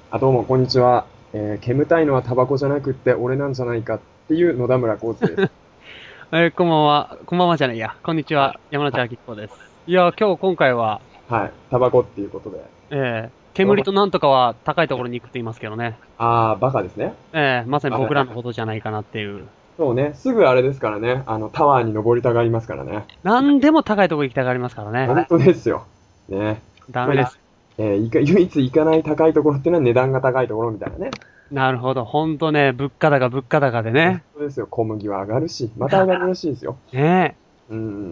あ、どうも、こんにちは。煙たいのはタバコじゃなくって俺なんじゃないかっていう野田村浩二です。 こんばんは。こんばんはじゃないや。こんにちは。山はい。 梨明彦です。いや、今回は、 はい。タバコっていうことで。タバコ、 煙となんとかは高いところに行くって言いますけどね。 バカですね。 まさにはい。 僕らのことじゃないかなっていう。 そうね、すぐあれですからね、タワーに登りたがりますからね。 なんでも高いところ行きたがりますからね。 本当ですよ。ね。まあ、 ダメです。 唯一行かない高いところっていうのは値段が高いところみたいなね。 なるほど。ほんとね、物価高で本ね。 当ですよ。小麦は上がるし、また上がるらしいですよ。 ねうん。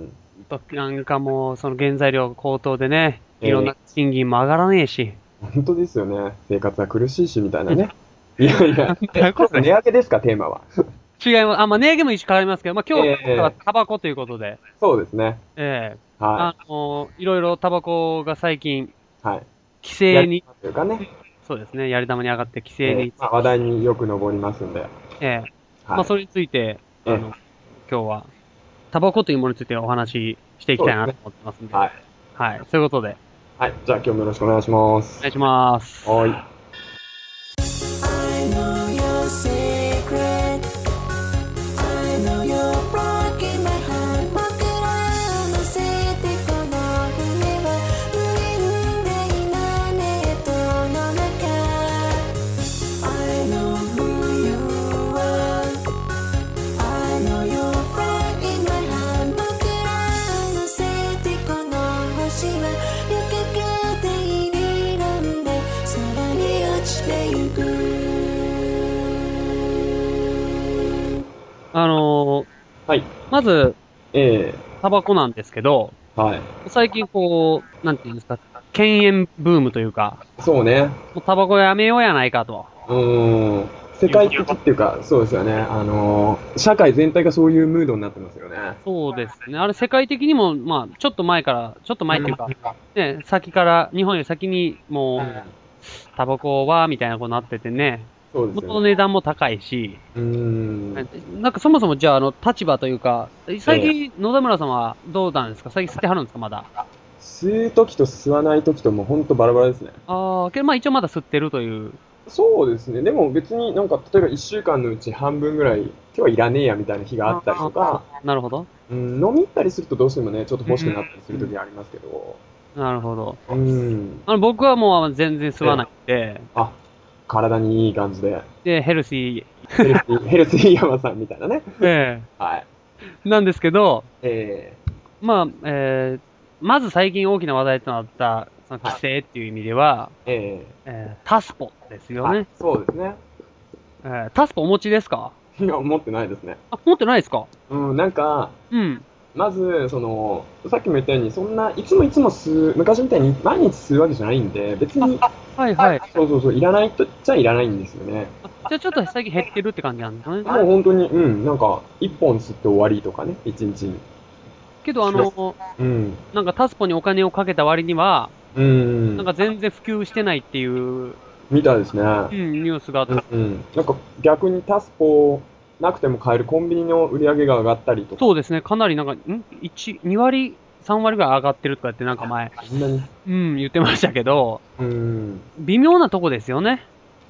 なんかもう、その原材料高騰でね、いろんえな賃金も上がらねえし。 本当ですよね。生活は苦しいし、みたいなね。いやいや、 なんだこれ。 今日値上げですか、テーマは。 違います。まあ、値上げも一種変わりますけど、まあ、今日はええタバコということで、 そうですね。はい。 いろいろタバコが最近、 はい。 規制に、 やりというかね、 そうですね、やり玉に上がって規制に、 まあ、話題によく上りますんで、 えーまあ、 はい。 それについて、 ええ、 今日は、タバコというものについてお話ししていきそうですね。 たいなと思ってますんで、 はい。 はい、そういうことで、 はい。じゃあ今日もよろしくお願いします。 お願いします。 はい。 I know your secret. I know you're broken my heart. 僕らのせいでこの船は無限大なネットの中。I know who you are. I know you're broken my heart. 僕らのせいでこの星は旅客で入り乱で空に落ちてゆく。 あのーはい。 まず、 えタバコなんですけど、 はい。 最近こう、なんていうんですか、禁煙ブームというか、 そうね。 もうタバコやめようやないかとうーん。世界的いうこと。 っていうか、そうですよね。社会全体がそういうムードになってますよね。 そうですね。あれ世界的にも、まあ、ちょっと前から、ちょっと前っていうか、ね、先から、日本より先にもう、 うん。 タバコは、みたいなことになっててね、 そうですよね。 元の値段も高いし、 うーん。 なんかそもそもじゃあ、立場というか、最ええ近、野田村さんはどうなんですか？最近吸ってはるんですかまだ？ 吸うときと吸わないときともうほんとバラバラですね。 けどまあ一応まだ吸ってるという。 そうですね。でも別になんか、例えば1週間のうち半分ぐらい、今日はいらねえやみたいな日があったりとか、 なるほど。 うん、飲み行ったりするとどうしてもね、ちょっとうん欲しくなったりするときありますけど、 なるほど。 うん。 僕はもう全然吸わえ、 ないんで、 あ、体にいい感じで、 で、ヘルシヘルシー山さんみたいなね。 ー、 はい。 なんですけど、 えまあ、まず最近大きな話題となった、その規はい。 制っていう意味では、タスポですよね。 そうですね。 タスポお持ちですか？ いや、持ってないですね。 あ、持ってないですか？ うん、なんか、 うん。 まず、さっきも言ったように、そんな、いつも吸う、昔みたいに毎日吸うわけじゃないんで、別に、 はいはい。 そうそうそう、いらないと言っちゃいらないんですよね。 じゃあちょっと最近減ってるって感じなんですかね。 もう本当に、うん、なんか、一本吸って終わりとかね、一日に。 けどうん、 なんかタスポにお金をかけた割には、 うん、 なんか全然普及してないっていう、 みたいですね。 うん、ニュースがあっうん、 た。 うん。なんか、逆にタスポなくても買えるコンビニの売り上げが上がったりとか、 そうですね。かなりなんか、2割、3割ぐらい上がってるとかってなんか前、 そんなに、 うん、言ってましたけど、 うん、 微妙なとこですよね。 うん、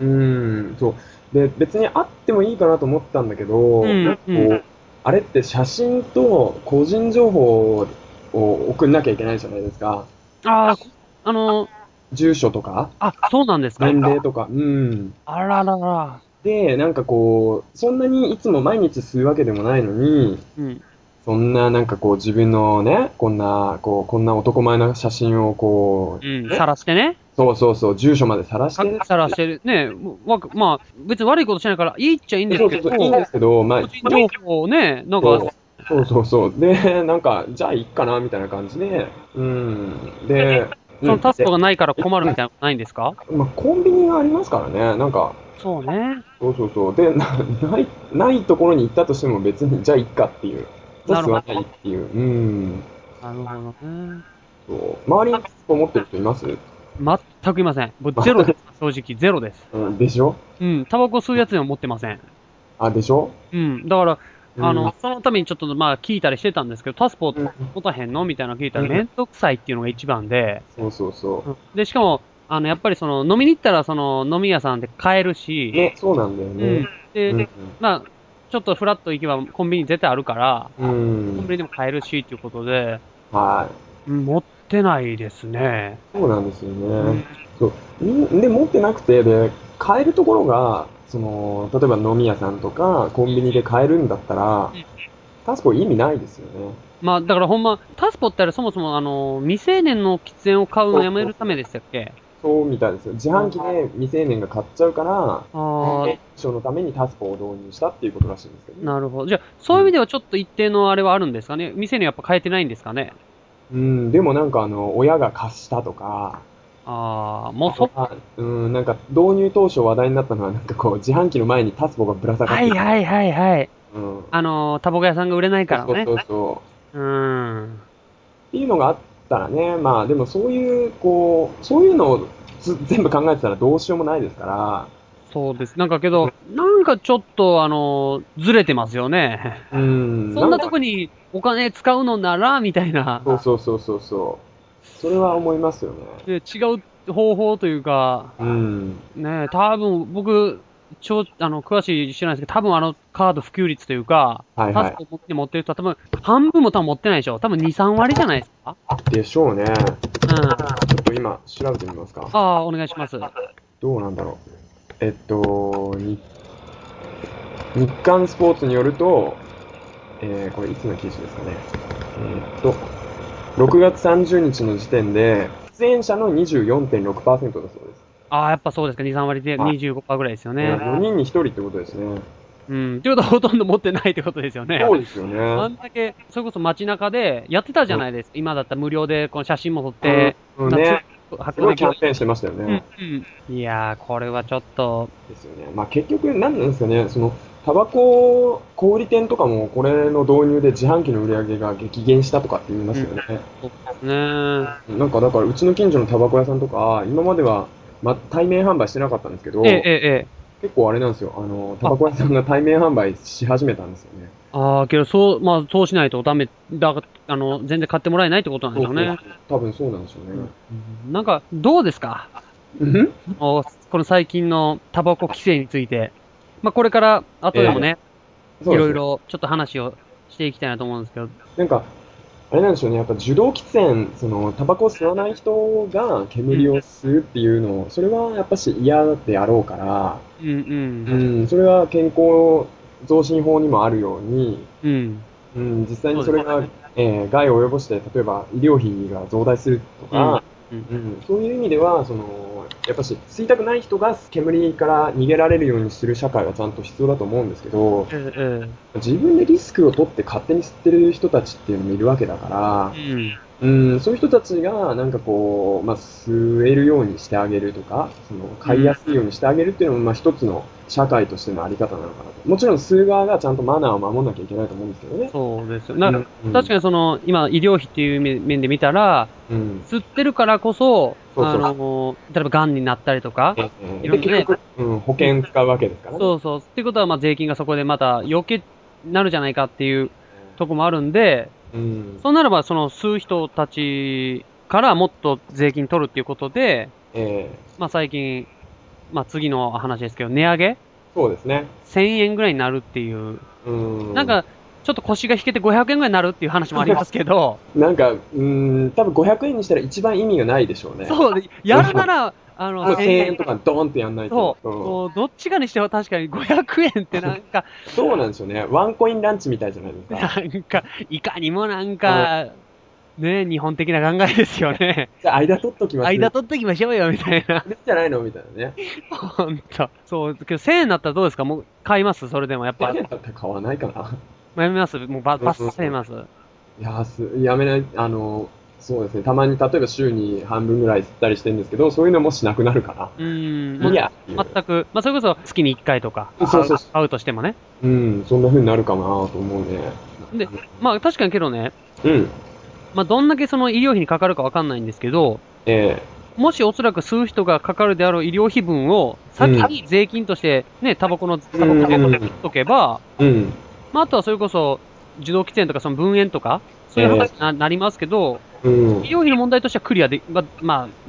そう。で、別にあってもいいかなと思ったんだけど、なんうん、 かうん。 あれって写真と個人情報を送んなきゃいけないじゃないですか。 ああ、あの、 住所とか、 そうなんですか。 年齢とか、うん。 あららら。 で、なんかそんなにいつも毎日吸うわけでもないのに、 うん。 そんななんか自分のね、こんな男前な写真をうん、晒してね。 そうそうそう、住所まで晒してね。 晒してる。ね、まあ、別に悪いことしないから、いいっちゃいいんですけど、 そうそうそう、いいんですけど、まあ、 個人情報をね、なんか、 そうそうそう。で、なんか、じゃあいいかな、みたいな感じで、うん。で、 そのタスで、 ポがないから困るみたいなのないんですか？ まあ、コンビニがありますからね、なんか、 そうね。 そうそうそう。で、ないところに行ったとしても別に、じゃあいっかっていう。じゃあ吸わなるほど。 ないっていう。うん。 なるほどね。 そう。周りにそう思ってる人います？ 全くいません。僕ゼロです。正直、ゼロです。 うん、でしょ？ うん、タバコ吸うやつには持ってません。 あ、でしょ？ うん。だから、 うん。 そのためにちょっとまあ聞いたりしてたんですけど、タスポうん。 持たへんのみたいなの聞いたらめうん。 んどくさいっていうのが一番で、 そうそうそうん。で、しかも、 やっぱり飲みに行ったら飲み屋さんで買えるし、 ね、そうなんだようん。 ね。 で、 うん。 まあ、ちょっとフラッと行けばコンビニ絶対あるから、 うコん。 ンビニでも買えるしっていうことで、 はい。 持ってないですね。 そうなんですようんね。そう。で、持ってなくて、で、買えるところが、例えば飲み屋さんとか、コンビニで買えるんだったら、タスポ意味ないですよね。 まあ、だからほんま、タスポってあれそもそも未成年の喫煙を買うのやめるためでしたっけ？ そうみたいですよ。自販機で未成年が買っちゃうから、 ああ、 証のためにタスポを導入したっていうことらしいんですけどね。 なるほど。じゃあ、そういう意味ではちょっと一定のあれはあるんですかね？未成年やっぱ変えてないんですかね？ うん、でもなんか親が貸したとか、 ああ、もうなんか導入当初話題になったのは、なんかこう、自販機の前にタスポがぶら下がってる。 はいはいはいはい。 うん。 タバコ屋さんが売れないからね。 そうそうそう。 うん。 っていうのがあったらね、まあでもそういう、こう、そういうのを全部考えてたらどうしようもないですから、 そうです。なんかけど、なんかちょっとずれてますよね。 うん。 そんなとこにお金使うのなら、みたいな。 そう。それは思いますよね。 で違う方法というか、 うん。 ね、多分僕、詳しい知らないですけど、多分カード普及率というか、 はいはいタスコ持ってる人は多分、半分も多分持ってないでしょ。多分2、3割じゃないですか。 でしょうね。 うん。 ちょっと今調べてみますか。 ああ、お願いします。 どうなんだろう。日刊スポーツによると、これいつの記事ですかね。6月30日の時点で、出演者の 24.6% だそうです。 ああ、やっぱそうですか。2、3割で25%ぐらいですよね。 4人に1人ってことですね。 うん。ってことはほとんど持ってないってことですよね。 そうですよあね。 んだけ、それこそ街中でやってたじゃないですか。今だったら無料でこの写真も撮って、 ね。すごい発行できる。 キャンペーンしてましたようんね。 うん。いやー、これはちょっと、 ですよね。まあ結局、何なんですかね。タバコ小売店とかもこれの導入で自販機の売り上げが激減したとかって言いますよね。 そうですね。 なんかだからうちの近所のタバコ屋さんとか、今までは、対面販売してなかったんですけど、 ええ。 結構あれなんですよ。タバコ屋さんが対面販売し始めたんですよね。 ああ、けどそうしないとダメ、全然買ってもらえないってことなんでしょうね。 多分そうなんでしょうね。 なんか、どうですか？ うんこの最近のタバコ規制について。まあ、これから後でもね、いそうですねろいろちょっと話をしていきたいなと思うんですけど。 なんか、あれなんでしょうね。やっぱ受動喫煙、タバコを吸わない人が煙を吸うっていうのを、それはやっぱし嫌であろうから、 うんそれは健康増進法にもあるように、 うん。 実際にそれが、害を及ぼして、例えば医療費が増大するとか、そういう意味では、やっぱし吸いたくない人が煙から逃げられるようにする社会はちゃんと必要だと思うんですけど、自分でリスクを取って勝手に吸ってる人たちっていうのもいるわけだから、そういう人たちがなんかこう、吸えるようにしてあげるとか、買いやすいようにしてあげるっていうのも、一つの社会としてのあり方なのかなと。もちろん吸う側がちゃんとマナーを守らなきゃいけないと思うんですけどね。 そうですよ。確かに今、医療費っていう面で見たら、吸ってるからこそ、例えば癌になったりとか、いろんなね結局、保険使うわけですからね。 そうそう。っていうことは、税金がそこでまた余計になるじゃないかっていうとこもあるんで、そうならば、吸う人たちからもっと税金取るっていうことで、最近、次の話ですけど、値上げそうですね。 1000円ぐらいになるっていう。なんか、ちょっと腰が引けて500円ぐらいになるっていう話もありますけど。 なんか、多分500円にしたら一番意味がないでしょうね。 そう、やるなら、 1000円とかドーンってやんないと。 そう、どっちかにしては確かに500円ってなんか。 そうなんですよね。ワンコインランチみたいじゃないですか。 なんか、いかにもなんか、ね、日本的な考えですよね。 じゃあ、間取っときます。 間取っときましょうよ、みたいな。 じゃないのみたいなね。 ほんと。そう、けど1000円だったらどうですか？もう買いますそれでもやっぱ。 1000円だったら買わないかな。 やめますもうバッサリます。 いややめない、そうですね。たまに、例えば週に半分ぐらい吸ったりしてるんですけど、そういうのもしなくなるかな。いや。 全く、それこそ月に1回とか、買うとしてもね。 そんな風になるかなと思うね。 で、確かにけどね、どんだけ医療費にかかるかわかんないんですけど、もしおそらく吸う人がかかるであろう医療費分を、先に税金としてね、タバコ税と取っとけば、あとはそれこそ、受動喫煙とか分煙とか、そういう話になりますけど、医療費の問題としてはクリアで、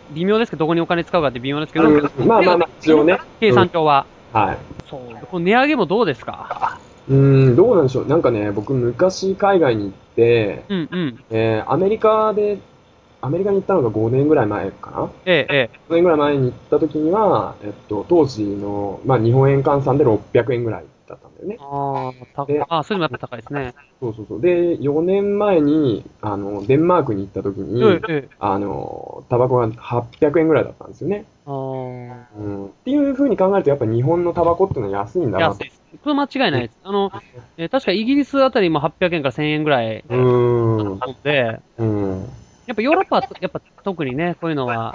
微妙ですけど、どこにお金使うかって微妙ですけど、 まあ、一応ね。 計算上は。 はい。 そう。この値上げもどうですか？ どうなんでしょう。なんかね、僕昔海外に行って、アメリカに行ったのが5年ぐらい前かな。5年ぐらい前に行った時には、当時の、日本円換算で600円ぐらいだったんだよね。 それもやっぱ高いですね。 そう。で、4年前に、デンマークに行った時に、タバコが800円ぐらいだったんですよね。っていう風に考えると、やっぱ日本のタバコっていうのは安いんだなと。 安いです。これ間違いないです。確かイギリスあたりも800円から1000円ぐらい。で、やっぱヨーロッパは、やっぱ特にね、こういうのは。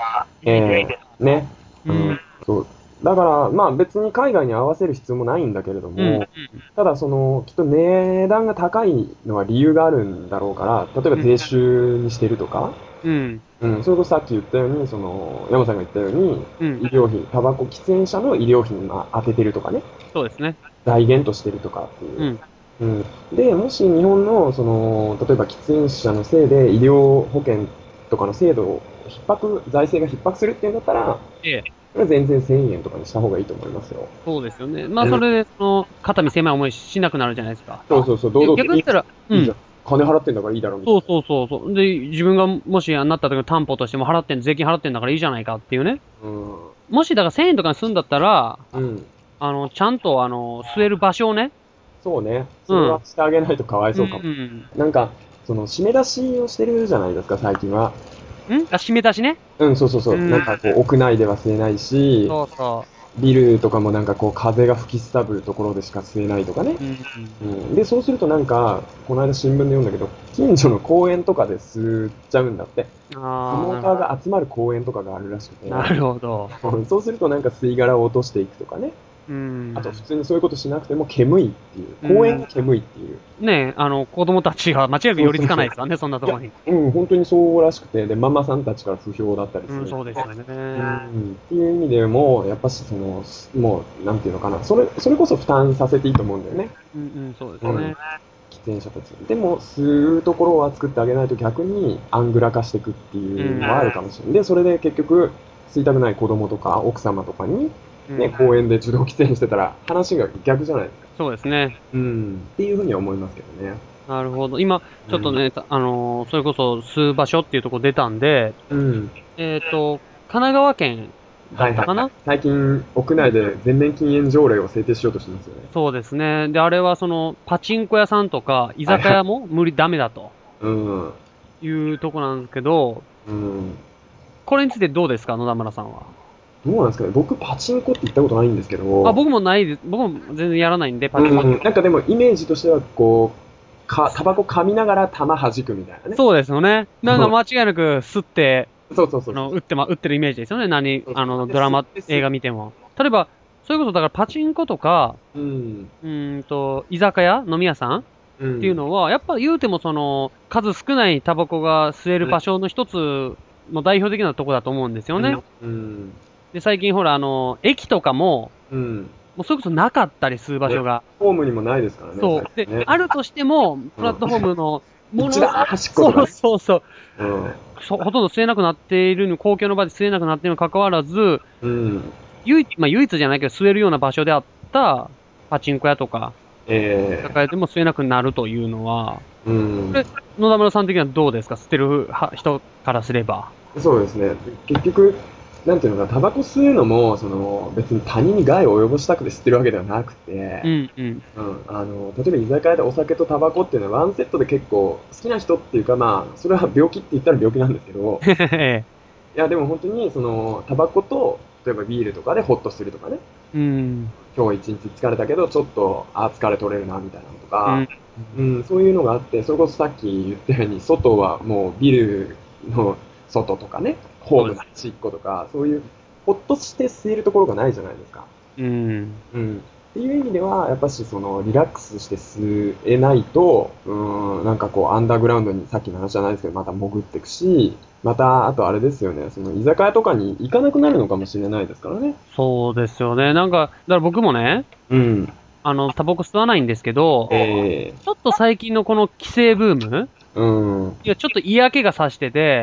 そう。だから、別に海外に合わせる必要もないんだけれども、ただきっと値段が高いのは理由があるんだろうから、例えば税収にしてるとか、それこそさっき言ったように、山さんが言ったように、医療費、タバコ喫煙者の医療費に当ててるとかね。 そうですね。 財源としてるとかっていう。で、もし日本の、例えば喫煙者のせいで医療保険とかの制度を財政が逼迫するっていうんだったら、これは全然1000円とかにした方がいいと思いますよ。 そうですよね。それで、肩身狭い思いしなくなるじゃないですか。 そう、堂々と。 逆に言ったら、 金払ってんだからいいだろうみたいな。 そう。で、自分がもしなった時の担保としても税金払ってんだからいいじゃないかっていうね。もしだから1000円とかにするんだったら、ちゃんと吸える場所をね。 そうね。それはしてあげないとかわいそうかも。なんか、締め出しをしてるじゃないですか、最近は。 締め出しね。 そう。なんか屋内では吸えないし、ビルとかもなんか風が吹きすさぶるところでしか吸えないとかね。で、そうするとなんか、この間新聞で読んだけど、近所の公園とかで吸っちゃうんだって。スモーカーが集まる公園とかがあるらしくて。 なるほど。 そうするとなんか吸い殻を落としていくとかね。あと普通にそういうことしなくても煙いっていう。公園が煙いっていう。 ねえ、子供たちが間違いなく寄りつかないですからね、そんなところに。 本当にそうらしくて、で、ママさんたちから不評だったりする。 そうですよね。 っていう意味でも、やっぱしもう、なんていうのかな、それこそ負担させていいと思うんだよね。 そうですよね。 喫煙者たち。でも、吸うところは作ってあげないと逆にアングラ化していくっていうのはあるかもしれない。で、それで結局、吸いたくない子供とか奥様とかに、公園で受動喫煙してたら話が逆じゃないですか。 そうですね。 っていうふうには思いますけどね。 なるほど。今、ちょっとね、それこそ吸う場所っていうところ出たんで、神奈川県だったかな？ 最近、屋内で全面禁煙条例を制定しようとしてますよね。 そうですね。で、あれはパチンコ屋さんとか、居酒屋もダメだと。いうとこなんですけど、これについてどうですか、野田村さんは。 どうなんですかね。僕、パチンコって言ったことないんですけど。 僕もないです。僕も全然やらないんで、パチンコ。 なんかでも、イメージとしては、タバコ噛みながら弾弾くみたいなね。 そうですよね。なんか間違いなく吸って、 打ってるイメージですよね。ドラマ、映画見ても。例えば、そういうことだからパチンコとか、居酒屋、飲み屋さんっていうのは、やっぱ言うても数少ないタバコが吸える場所の一つの代表的なとこだと思うんですよね。で、最近ほら、駅とかも、もうそれこそなかったりする場所が。 ホームにもないですからね。 そう。で、あるとしても、プラットフォームの一番端っことか。 そう。ほとんど吸えなくなっている公共の場で吸えなくなっているにもかかわらず、唯一じゃないけど吸えるような場所であったパチンコ屋とか、居酒屋でも吸えなくなるというのは、これ、野田村さん的にはどうですか？吸ってる人からすれば。 そうですね。結局、なんていうのか、タバコ吸うのも、別に他人に害を及ぼしたくて吸ってるわけではなくて、例えば居酒屋でお酒とタバコっていうのはワンセットで結構好きな人っていうか、それは病気って言ったら病気なんですけど、いや、でも本当に、タバコと、例えばビールとかでホッとするとかね、今日一日疲れたけど、ちょっと、疲れ取れるな、みたいなのとか、そういうのがあって、それこそさっき言ったように、外はもうビルの外とかね、ホームの端っことか、そういう、ほっとして吸えるところがないじゃないですか。っていう意味では、やっぱし、リラックスして吸えないと、なんかアンダーグラウンドにさっきの話じゃないですけど、また潜っていくし、また、あとあれですよね、居酒屋とかに行かなくなるのかもしれないですからね。 そうですよね。なんか、だから僕もね、タバコ吸わないんですけど、ちょっと最近のこの規制ブーム、いや、ちょっと嫌気がさしてて、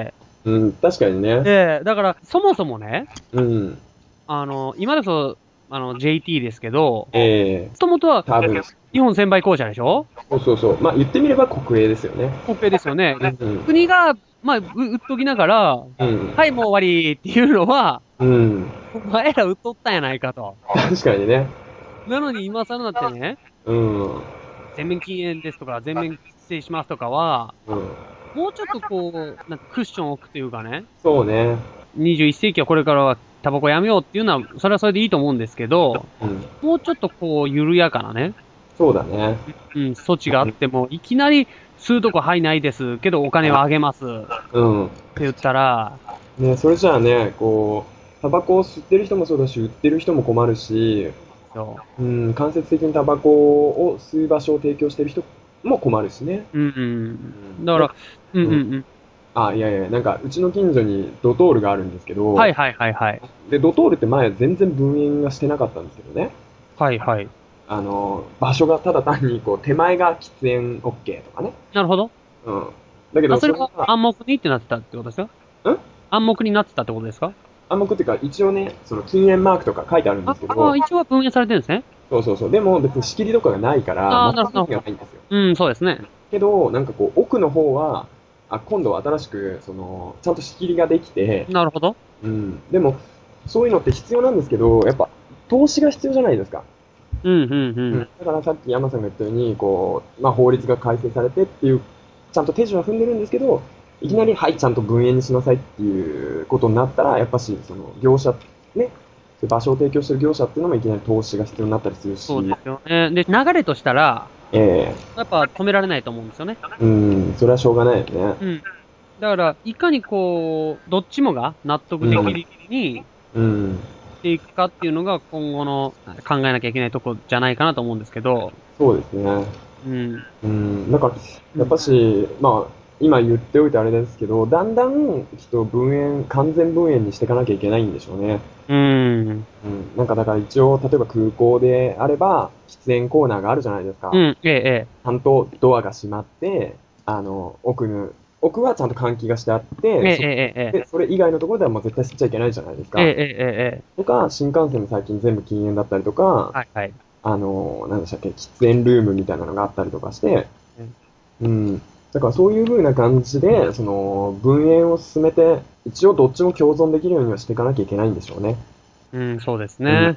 うん、確かにね。 だから、そもそもね、 うん。 今だと、JT ですけど、もえともとは、 多分。 日本専売公社でしょ？ そうそうそう。まあ言ってみれば国営ですよね。 国営ですよね。 うん。 国が、まあ、売っときながら、 うん。 はい、もう終わりっていうのは、 うん。 お前ら売っとったんやないかと。 確かにね。 なのに今更なってね、 うん。 全面禁煙ですとか、全面規制しますとかは、 うん。 もうちょっとこう、なんかクッションを置くというかね、 そうね。 21世紀はこれからはタバコやめようっていうのは、それはそれでいいと思うんですけど、 うん。 もうちょっとこう、緩やかなね、 そうだね。 措置があっても、いきなり吸うとこはいないですけど、お金はあげますってうん。 言ったら、 ね、それじゃあね、こう、タバコを吸ってる人もそうだし、売ってる人も困るし、 そうん、間接的にタバコを吸う場所を提供してる人も困るしね。 う。だから、 あ、いやいや、なんか、うちの近所にドトールがあるんですけど、 はいはいはいはい。 で、ドトールって前全然分煙がしてなかったんですけどね。 はいはい。 場所がただ単に、こう、手前が喫煙 OK とかね。 なるほど。 うん。だけど、 それが暗黙にってなってたってことですか？暗黙になってたってことですか？ 暗黙っていうか、一応ね、その禁煙マークとか書いてあるんですけど、 一応は分煙されてるんですね。 そうそうそう。でも別に仕切りとかがないから、 なるほど。 がないんですよ。 うん、そうですね。 けど、なんかこう、奥の方は、今度は新しく、ちゃんと仕切りができて、 なるほど。 うん。でも、そういうのって必要なんですけど、やっぱ、投資が必要じゃないですか。だからさっき山さんが言ったように、こう、まあ法律が改正されてっていう、ちゃんと手順は踏んでるんですけど、いきなり、はい、ちゃんと分煙にしなさいっていうことになったら、やっぱし、その、業者、ね、場所を提供してる業者っていうのもいきなり投資が必要になったりするし。 そうですよね。で、流れとしたら、やっぱ止められないと思うんですよね。 それはしょうがないよね。 だから、いかにこう、どっちもが納得できるに、していくかっていうのが今後の考えなきゃいけないとこじゃないかなと思うんですけど。 そうですね。だから、やっぱし、まあ、今言っておいてあれですけど、だんだん、きっと完全分煙にしていかなきゃいけないんでしょうね。なんかだから一応、例えば空港であれば、喫煙コーナーがあるじゃないですか。ちゃんとドアが閉まって、奥はちゃんと換気がしてあって、でそれ以外のところではもう絶対吸っちゃいけないじゃないですか。とか、新幹線も最近全部禁煙だったりとか、何でしたっけ、喫煙ルームみたいなのがあったりとかして、だからそういう風な感じで、分煙を進めて、一応どっちも共存できるようにはしていかなきゃいけないんでしょうね。 そうですね。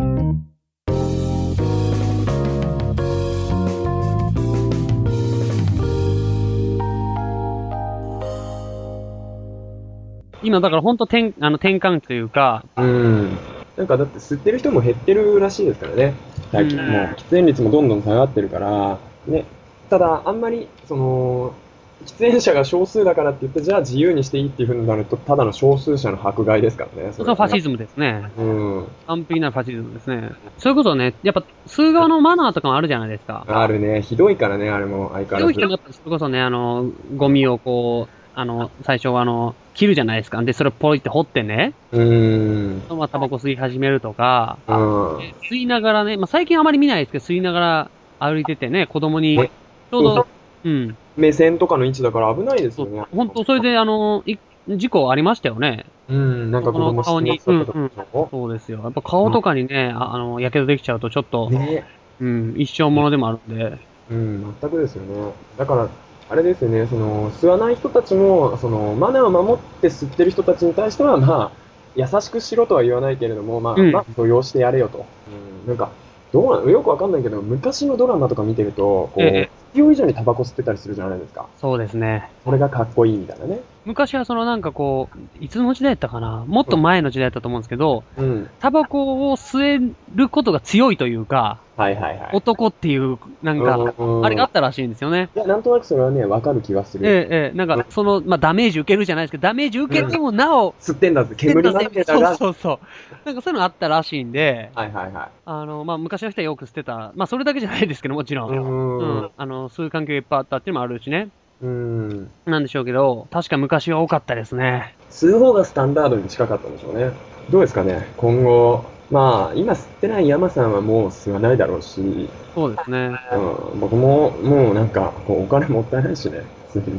今だから本当転換というか、 なんかだって吸ってる人も減ってるらしいですからね。最近もう喫煙率もどんどん下がってるから、ね。ただ、あんまり、喫煙者が少数だからって言って、じゃあ自由にしていいっていう風になると、ただの少数者の迫害ですからね。 それはファシズムですね。完璧なファシズムですね。それこそね、やっぱ、吸う側のマナーとかもあるじゃないですか。 あるね。ひどいからね、あれも相変わらず。 ひどい人もやっぱ、それこそね、ゴミをこう、最初は切るじゃないですか。で、それをポイって掘ってね。まあ、タバコ吸い始めるとか、吸いながらね、まあ、最近あまり見ないですけど、吸いながら歩いててね、子供に、ちょうど、 目線とかの位置だから危ないですよね。 本当それで、事故ありましたよね。 なんか子供顔に、そうですよ。やっぱ顔とかにね、やけどできちゃうとちょっと、一生ものでもあるんで。 全くですよね。だから、あれですよね、吸わない人たちも、マナーを守って吸ってる人たちに対しては、まあ、優しくしろとは言わないけれども、まあ、許容してやれよと。なんか、よくわかんないけど、昔のドラマとか見てると、こう、必要以上にタバコ吸ってたりするじゃないですか。 そうですね。 それがかっこいいみたいなね。 昔はなんかこう、いつの時代だったかな、もっと前の時代だったと思うんですけど、タバコを吸えることが強いというか、男っていう、なんか、あれがあったらしいんですよね。 いや、なんとなくそれはね、わかる気がする。 なんか、まあ、ダメージ受けるじゃないですけど、ダメージ受けてもなお、 吸ってんだって、煙までだが。 そう。なんかそういうのあったらしいんで、まあ、昔の人はよく吸ってた。まあ、それだけじゃないですけど、もちろん。そういう環境がいっぱいあったっていうのもあるしね。なんでしょうけど、確か昔は多かったですね。 吸う方がスタンダードに近かったんでしょうね。どうですかね、今後。まあ、今吸ってない山さんはもう吸わないだろうし。 そうですね。 僕も、もうなんか、お金もったいないしね。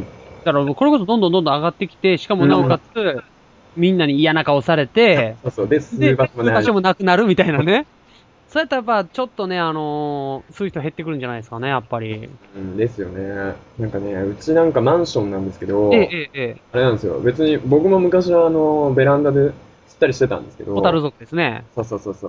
だからこれこそどんどん上がってきて、しかもなおかつ、みんなに嫌な顔されて、 で、吸う場所もなくなるみたいなね。そうやったらやっぱちょっとね、そういう人減ってくるんじゃないですかね、やっぱり。 ですよね。なんかね、うちなんかマンションなんですけど、あれなんですよ。別に僕も昔はベランダで吸ったりしてたんですけど。 ホタル族ですね。 そう。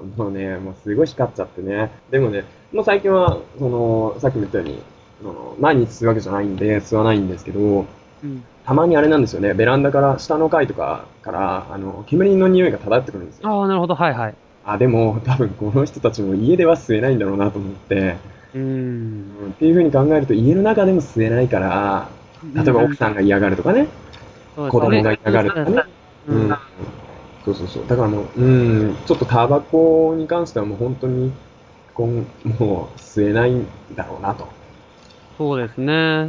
もうね、もうすごい光っちゃってね。でもね、もう最近は、さっきも言ったように、毎日吸うわけじゃないんで、吸わないんですけど、たまにあれなんですよね、ベランダから下の階とかから、煙の匂いが漂ってくるんですよ。 ああ、なるほど、はいはい。 でも、多分この人たちも家では吸えないんだろうなと思って、っていう風に考えると、家の中でも吸えないから、例えば奥さんが嫌がるとかね、子供が嫌がるとかね。そう。だからもう、ちょっとタバコに関してはもう本当に、もう吸えないんだろうなと。 そうですね。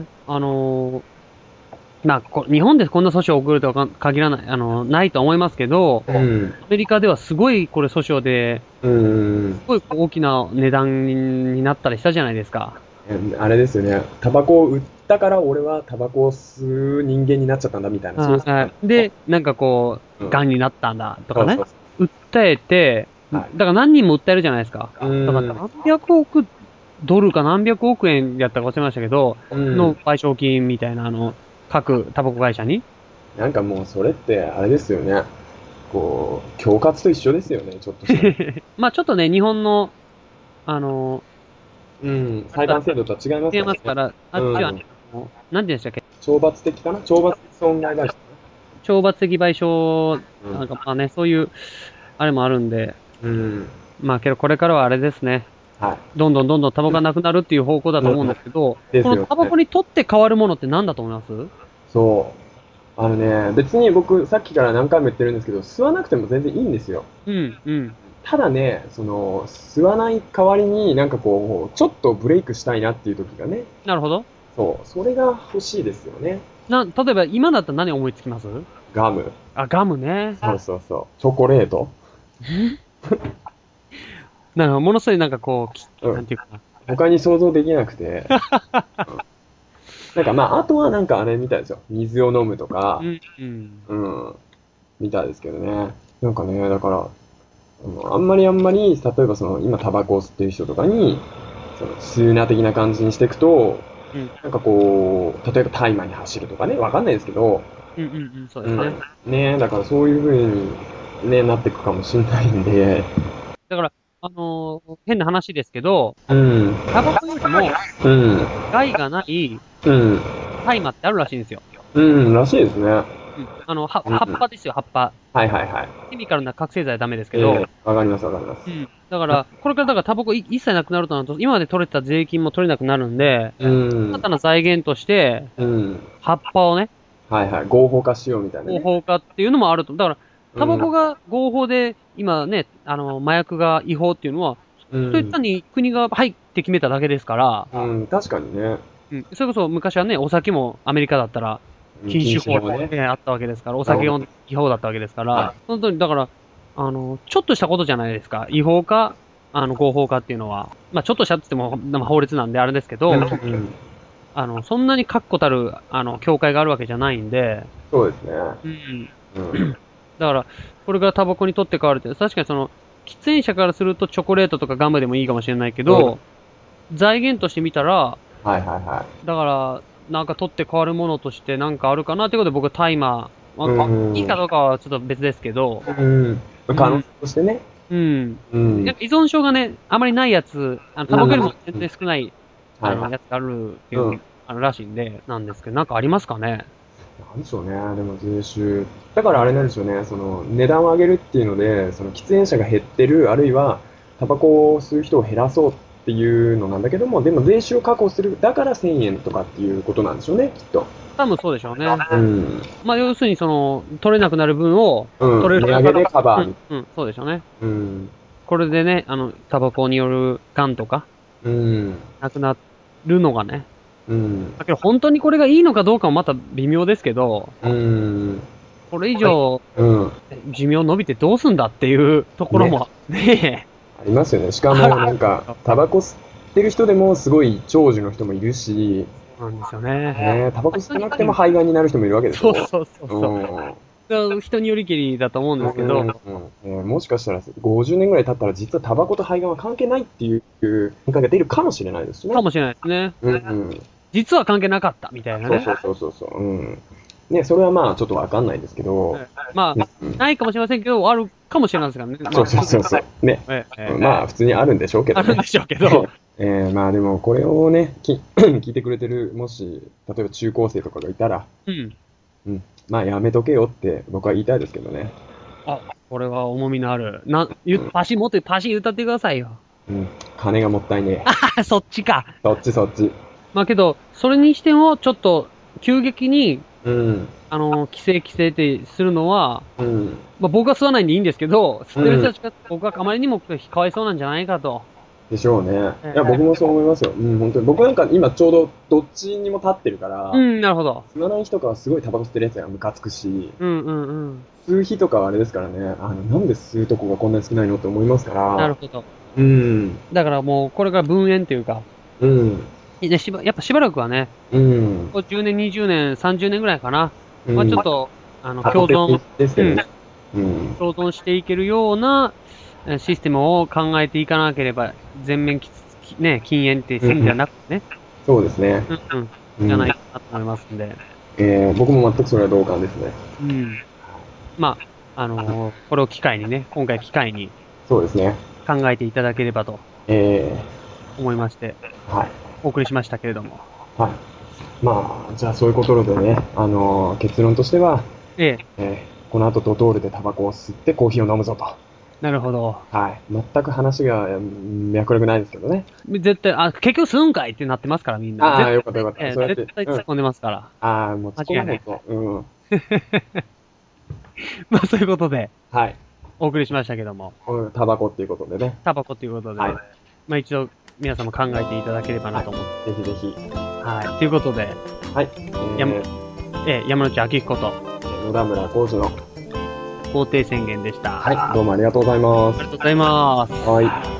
日本でこんな訴訟を起こるとは限らない、ないとは思いますけど、アメリカではすごいこれ訴訟で、すごい大きな値段になったりしたじゃないですか。 あれですよね。タバコを売ったから俺はタバコを吸う人間になっちゃったんだみたいな。 で、なんかこう、癌になったんだとかね。訴えて、だから何人も訴えるじゃないですか。だから何百億ドルか何百億円やったか忘れましたけど、の賠償金みたいな各タバコ会社に。 なんかもうそれってあれですよね。こう、恐喝と一緒ですよね、ちょっとした。 まあちょっとね、日本の、 裁判制度とは違いますからね。 違いますから、あっちはね、なんて言うんでしたっけ？ 懲罰的かな？懲罰的損害賠償。 懲罰的賠償、なんかまあね、そういう、あれもあるんで、まあけどこれからはあれですね。どんどんタバコがなくなるっていう方向だと思うんですけど、このタバコにとって変わるものって何だと思います？ そう。別に僕、さっきから何回も言ってるんですけど、吸わなくても全然いいんですよ。ただね、吸わない代わりになんかこう、ちょっとブレイクしたいなっていう時がね。 なるほど。 そう。それが欲しいですよね。 例えば今だったら何思いつきます？ ガム。 ガムね。 そう。チョコレート。 なんかものすごいなんかこう、なんていうかな。 他に想像できなくて。なんかまあ、あとはなんかあれみたいですよ。水を飲むとか。みたいですけどね。なんかね、だから、あんまり、例えば今タバコを吸ってる人とかに、吸うな的な感じにしていくと、なんかこう、例えば大麻に走るとかね、わかんないですけど、 そうですね。 ね、だからそういう風に、ね、なっていくかもしれないんで。 だから、変な話ですけど、タバコよりも、害がない大麻ってあるらしいんですよ。 らしいですね。 葉っぱですよ、葉っぱ。ケミカルな覚醒剤はダメですけど。 わかります。 だから、これからタバコ一切なくなるとなると、今まで取れた税金も取れなくなるんで、新たな財源として、葉っぱをね、 合法化しようみたいな、 合法化っていうのもあると。だから、タバコが合法で、今ね、麻薬が違法っていうのは、そういったに国が入って決めただけですから。 確かにね。 それこそ昔はね、お酒もアメリカだったら、禁酒法があったわけですから、お酒が違法だったわけですから、本当に、だから、ちょっとしたことじゃないですか。違法か、合法かっていうのは。まあ、ちょっとしたって言っても、法律なんであれですけど、そんなに確固たる、境界があるわけじゃないんで。 そうですね。 だから、これからタバコにとって変わるって、確かに喫煙者からするとチョコレートとかガムでもいいかもしれないけど、財源として見たら、だから、なんか取って変わるものとしてなんかあるかなってことで僕はタイマー、いいかどうかはちょっと別ですけど、 可能性としてね。 依存症がね、あまりないやつ、タバコよりも全然少ないやつがあるっていうらしいんで、なんですけど、なんかありますかね？ なんでしょうね。でも税収。だからあれなんでしょうね。値段を上げるっていうので、喫煙者が減ってる、あるいは、タバコを吸う人を減らそうっていうのなんだけども、でも税収を確保する、だから1000円とかっていうことなんでしょうね、きっと。 多分そうでしょうね。まあ、要するに取れなくなる分を、取れる値上げでカバー。 そうでしょうね。これでね、タバコによる癌とか、なくなるのがね、だけど本当にこれがいいのかどうかもまた微妙ですけど、これ以上、寿命伸びてどうすんだっていうところもね、 ありますよね。しかもなんか、タバコ吸ってる人でもすごい長寿の人もいるし、 そうなんですよね。 タバコ吸ってなくても肺がんになる人もいるわけですよ。 そう。人によりけりだと思うんですけど、 もしかしたら50年ぐらい経ったら実はタバコと肺がんは関係ないっていう見解が出るかもしれないですね。 かもしれないですね。実は関係なかったみたいなね。 そう。ね、それはまあちょっとわかんないですけど。 まあ、ないかもしれませんけど、あるかもしれないですからね。 そう。ね。まあ普通にあるんでしょうけど。 あるんでしょうけど。 まあでもこれをね、聞いてくれてる、もし、例えば中高生とかがいたら、まあやめとけよって僕は言いたいですけどね。 あ、これは重みのある。パシ歌ってくださいよ。 金がもったいねえ。そっちか。 そっち。 まあけど、それにしても、ちょっと、急激に、規制ってするのは、まあ僕は吸わないんでいいんですけど、吸ってる人たちが僕はあまりにもかわいそうなんじゃないかと。 でしょうね。いや、僕もそう思いますよ。本当に。僕なんか今ちょうどどっちにも立ってるから、 なるほど。 吸わない人とかはすごいタバコ吸ってるやつがムカつくし、 吸う日とかはあれですからね、なんで吸うとこがこんなに少ないのって思いますから。 なるほど。だからもう、これが分煙っていうか、やっぱしばらくはね、10年、20年、30年ぐらいかな。まあちょっと、共存していけるようなシステムを考えていかなければ、全面禁煙って線じゃなくてね。 そうですね。 じゃないかなと思いますんで。 僕も全くそれは同感ですね。 まあ、これを機会にね、今回機会に、 そうですね。 考えていただければと、思いまして、お送りしましたけれども。 まあ、じゃあそういうことでね、結論としては、この後ドトールでタバコを吸ってコーヒーを飲むぞと。 なるほど。 全く話が脈絡ないですけどね。 絶対、結局吸うんかいってなってますから、みんな。 よかった。 絶対突っ込んでますから。 もう突っ込まないと。 まあ、そういうことで、お送りしましたけども。 タバコっていうことでね。 タバコっていうことで、まあ一度、皆さんも考えていただければなと思って。 ぜひ。 ということで、山内明彦と、 野田村浩二の法廷宣言でした。 どうもありがとうございます。 ありがとうございます。